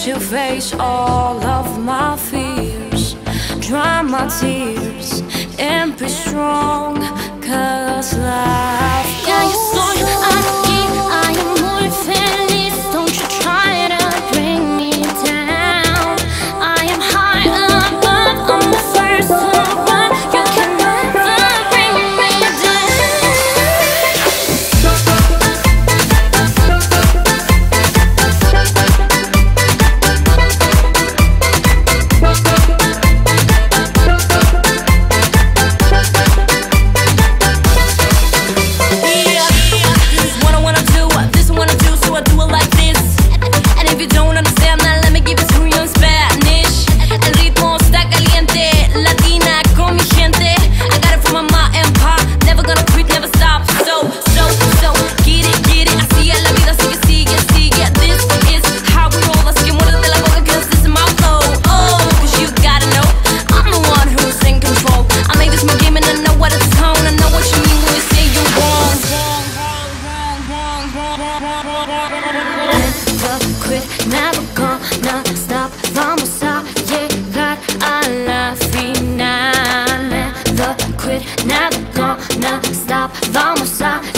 to face all of my fears, dry my tears and be strong, 'cause life Ya goes estoy aquí, I am muy feliz. Don't you try to bring me down. I am high above, I'm the first to run. You can never bring me down. Never gonna stop, vamos a llegar a la final. Never quit, never gonna stop, vamos a